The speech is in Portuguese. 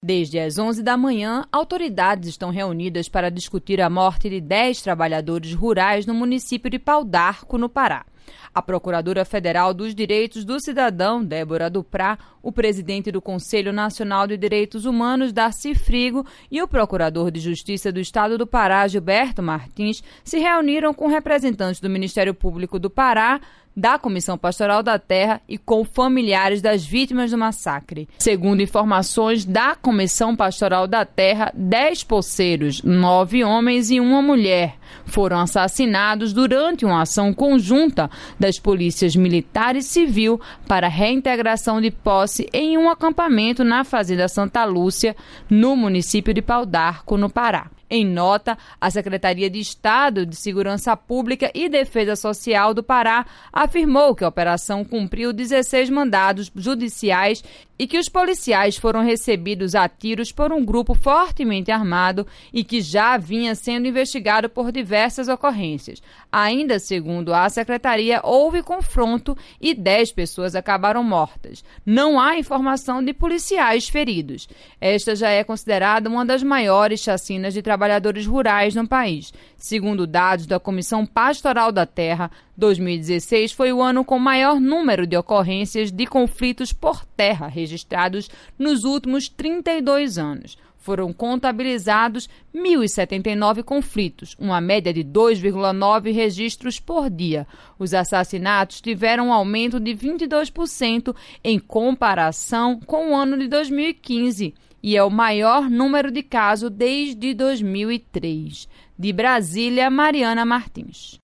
Desde as 11 da manhã, autoridades estão reunidas para discutir a morte de 10 trabalhadores rurais no município de Pau d'Arco, no Pará. A Procuradora Federal dos Direitos do Cidadão, Débora Duprá, o presidente do Conselho Nacional de Direitos Humanos, Darcy Frigo, e o Procurador de Justiça do Estado do Pará, Gilberto Martins, se reuniram com representantes do Ministério Público do Pará, da Comissão Pastoral da Terra e com familiares das vítimas do massacre. Segundo informações da Comissão Pastoral da Terra, 10 poceiros, 9 homens e 1 mulher, foram assassinados durante uma ação conjunta das polícias militar e civil para reintegração de posse em um acampamento na Fazenda Santa Lúcia, no município de Pau d'Arco, no Pará. Em nota, a Secretaria de Estado de Segurança Pública e Defesa Social do Pará afirmou que a operação cumpriu 16 mandados judiciais e que os policiais foram recebidos a tiros por um grupo fortemente armado e que já vinha sendo investigado por diversas ocorrências. Ainda segundo a Secretaria, houve confronto e 10 pessoas acabaram mortas. Não há informação de policiais feridos. Esta já é considerada uma das maiores chacinas de trabalhadores rurais no país. Segundo dados da Comissão Pastoral da Terra, 2016 foi o ano com maior número de ocorrências de conflitos por terra registrados nos últimos 32 anos. Foram contabilizados 1.079 conflitos, uma média de 2,9 registros por dia. Os assassinatos tiveram um aumento de 22% em comparação com o ano de 2015 e é o maior número de casos desde 2003. De Brasília, Mariana Martins.